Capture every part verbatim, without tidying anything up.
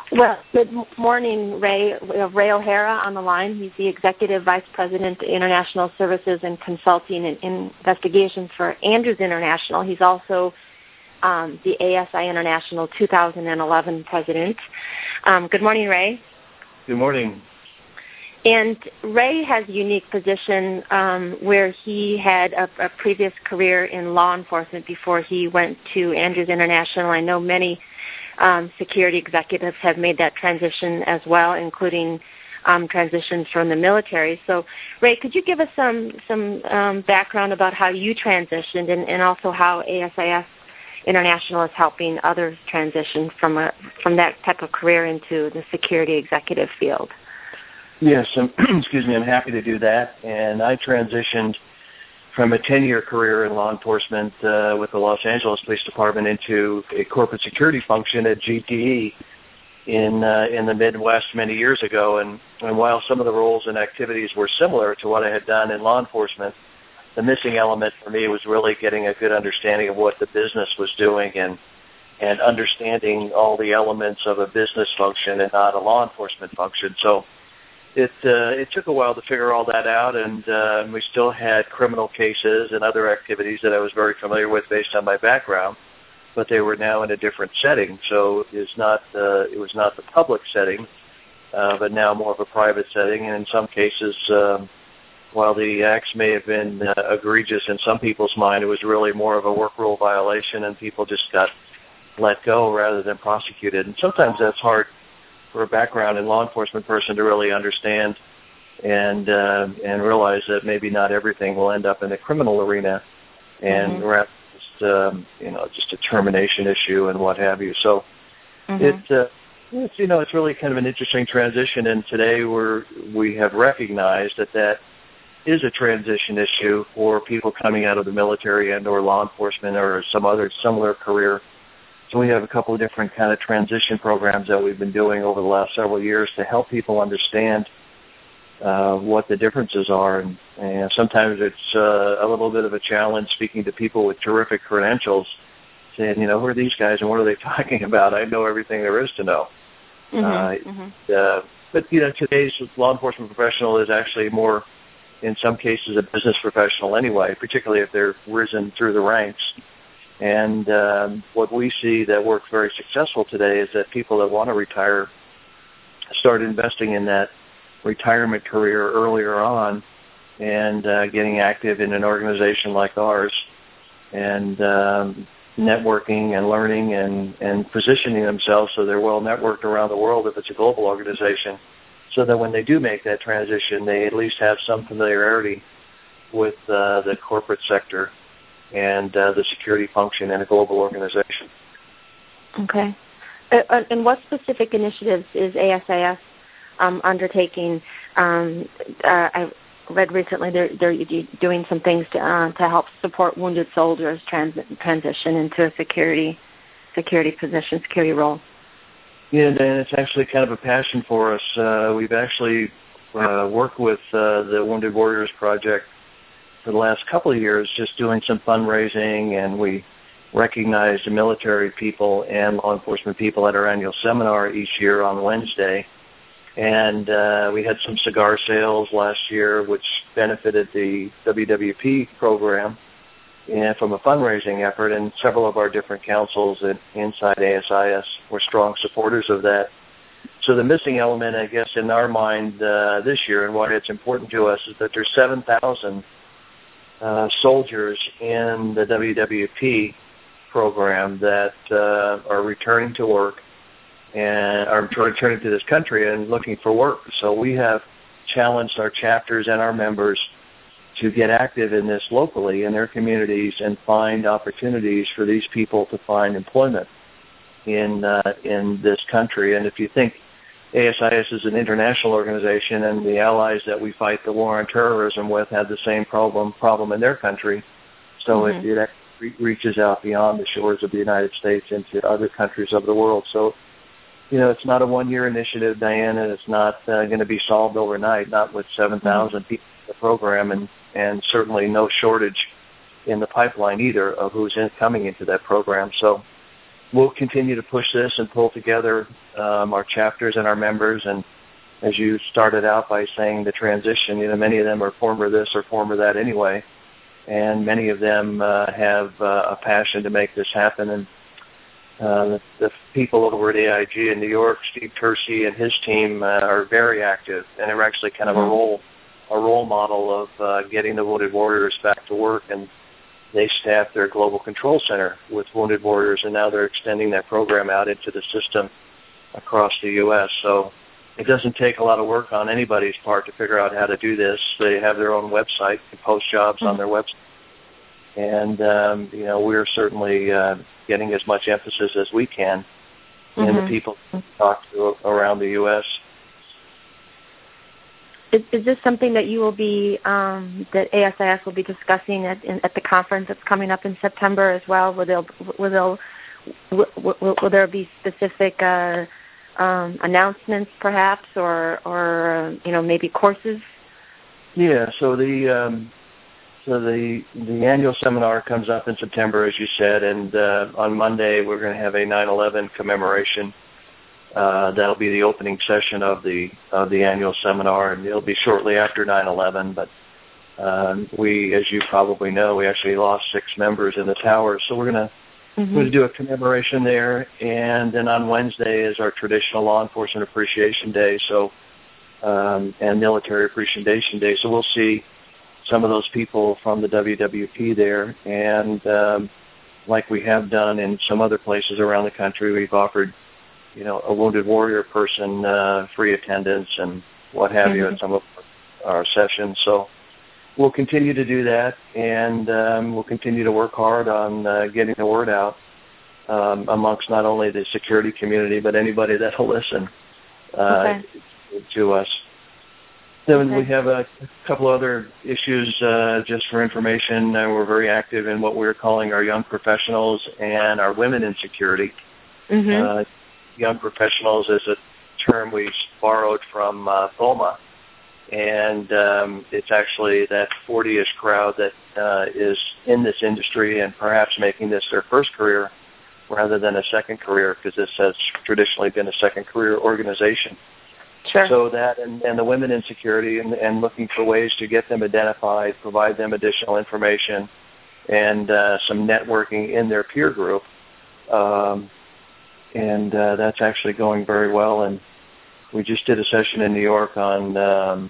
Well, good morning, Ray. We have Ray O'Hara on the line. He's the Executive Vice President, International Services and Consulting and Investigations for Andrews International. He's also um, the A S I International two thousand eleven President. Um, good morning, Ray. Good morning. And Ray has a unique position um, where he had a, a previous career in law enforcement before he went to Andrews International. I know many Um, security executives have made that transition as well, including um, transitions from the military. So, Ray, could you give us some some um, background about how you transitioned, and, and also how A S I S International is helping others transition from a from that type of career into the security executive field? Yes, um, excuse me. I'm happy to do that. And I transitioned from a ten-year career in law enforcement uh, with the Los Angeles Police Department into a corporate security function at G T E in uh, in the Midwest many years ago. And, and while some of the roles and activities were similar to what I had done in law enforcement, the missing element for me was really getting a good understanding of what the business was doing and and understanding all the elements of a business function and not a law enforcement function. So It uh, it took a while to figure all that out, and uh, we still had criminal cases and other activities that I was very familiar with based on my background, but they were now in a different setting. So it was not uh, it was not the public setting, uh, but now more of a private setting. And in some cases, um, while the acts may have been uh, egregious in some people's mind, it was really more of a work rule violation, and people just got let go rather than prosecuted. And sometimes that's hard for a background in law enforcement person to really understand and uh, and realize that maybe not everything will end up in the criminal arena, and mm-hmm. rather just um, you know just a termination issue and what have you. So mm-hmm. it uh, it's you know it's really kind of an interesting transition, and today we're we have recognized that that is a transition issue for people coming out of the military and or law enforcement or some other similar career. So we have a couple of different kind of transition programs that we've been doing over the last several years to help people understand uh, what the differences are. And, and sometimes it's uh, a little bit of a challenge speaking to people with terrific credentials, saying, you know, who are these guys and what are they talking about? I know everything there is to know. Mm-hmm, uh, mm-hmm. Uh, but, you know, today's law enforcement professional is actually more, in some cases, a business professional anyway, particularly if they're risen through the ranks. And um, what we see that works very successful today is that people that want to retire start investing in that retirement career earlier on and uh, getting active in an organization like ours and um, networking and learning and, and positioning themselves so they're well networked around the world if it's a global organization, so that when they do make that transition, they at least have some familiarity with uh, the corporate sector and uh, the security function in a global organization. Okay. Uh, and what specific initiatives is A S I S um, undertaking? Um, uh, I read recently they're, they're doing some things to, uh, to help support wounded soldiers trans- transition into a security security position, security role. Yeah, and it's actually kind of a passion for us. Uh, we've actually uh, worked with uh, the Wounded Warriors Project for the last couple of years, just doing some fundraising, and we recognize the military people and law enforcement people at our annual seminar each year on Wednesday. And uh, we had some cigar sales last year, which benefited the W W P program and from a fundraising effort, and several of our different councils inside A S I S were strong supporters of that. So the missing element, I guess, in our mind uh, this year, and why it's important to us, is that there's seven thousand Uh, soldiers in the W W P program that uh, are returning to work and are returning to this country and looking for work. So we have challenged our chapters and our members to get active in this locally in their communities and find opportunities for these people to find employment in uh, in this country. And if you think A S I S is an international organization, and the allies that we fight the war on terrorism with had the same problem problem in their country. So mm-hmm. it, it re- reaches out beyond the shores of the United States into other countries of the world. So, you know, it's not a one-year initiative, Diana. It's not uh, going to be solved overnight, not with seven thousand mm-hmm. people in the program, and, and certainly no shortage in the pipeline either of who's in, coming into that program. So we'll continue to push this and pull together um, our chapters and our members. And as you started out by saying the transition, you know, many of them are former this or former that anyway, and many of them uh, have uh, a passion to make this happen. And uh, the, the people over at A I G in New York, Steve Kersey and his team uh, are very active, and they're actually kind of a role a role model of uh, getting the Wounded Warriors back to work. And they staff their global control center with Wounded Warriors, and now they're extending that program out into the system across the U S. So it doesn't take a lot of work on anybody's part to figure out how to do this. They have their own website, can post jobs mm-hmm. on their website. And, um, you know, we're certainly uh, getting as much emphasis as we can mm-hmm. in the people we talk to around the U S. Is, is this something that you will be, um, that A S I S will be discussing at, in, at the conference that's coming up in September as well? Will there, will there, will, will, will there be specific uh, um, announcements, perhaps, or, or uh, you know, maybe courses? Yeah. So the um, so the the annual seminar comes up in September, as you said, and uh, on Monday we're going to have a nine eleven commemoration. Uh, that'll be the opening session of the of the annual seminar, and it'll be shortly after nine eleven. But um, we, as you probably know, we actually lost six members in the towers, so we're going to mm-hmm. we're going to do a commemoration there. And then on Wednesday is our traditional Law Enforcement Appreciation Day, so um, and Military Appreciation Day. So we'll see some of those people from the W W P there, and um, like we have done in some other places around the country, we've offered, you know, a Wounded Warrior person uh, free attendance and what have mm-hmm. you at some of our sessions. So we'll continue to do that, and um, we'll continue to work hard on uh, getting the word out um, amongst not only the security community, but anybody that will listen uh, okay. to us. Then okay. we have a couple other issues uh, just for information. Uh, we're very active in what we're calling our young professionals and our women in security. Mm-hmm. Uh, young professionals is a term we borrowed from uh, B O M A, and um, it's actually that forty-ish crowd that uh, is in this industry and perhaps making this their first career rather than a second career, because this has traditionally been a second career organization. Sure. So that and, and the women in security and, and looking for ways to get them identified, provide them additional information, and uh, some networking in their peer group. Um, and uh, that's actually going very well. And we just did a session in New York on um,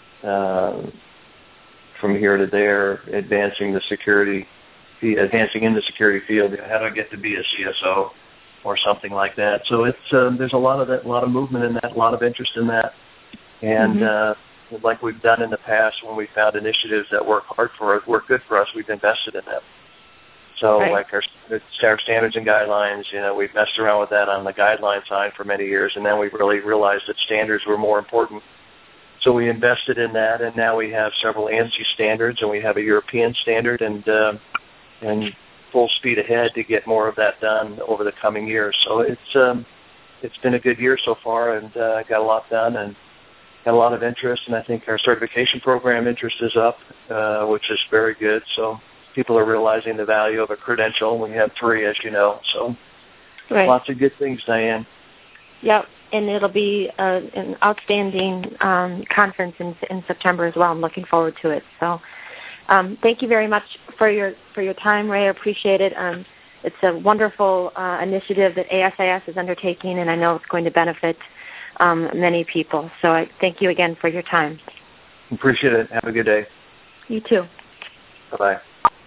uh, from here to there, advancing the security, advancing in the security field. How do I get to be a C S O or something like that? So it's um, there's a lot of that, a lot of movement in that, a lot of interest in that, and mm-hmm. uh, like we've done in the past when we found initiatives that work hard for us, work good for us, we've invested in them. So right. like our, our standards and guidelines, you know, we've messed around with that on the guideline side for many years, and then we really realized that standards were more important. So we invested in that, and now we have several ANSI standards, and we have a European standard, and uh, and full speed ahead to get more of that done over the coming years. So it's um, it's been a good year so far, and uh, got a lot done, and got a lot of interest, and I think our certification program interest is up, uh, which is very good. So people are realizing the value of a credential. We have three, as you know, so right. lots of good things, Diane. Yep, and it'll be uh, an outstanding um, conference in, in September as well. I'm looking forward to it. So um, thank you very much for your for your time, Ray. I appreciate it. Um, it's a wonderful uh, initiative that A S I S is undertaking, and I know it's going to benefit um, many people. So I thank you again for your time. Appreciate it. Have a good day. You too. Bye-bye.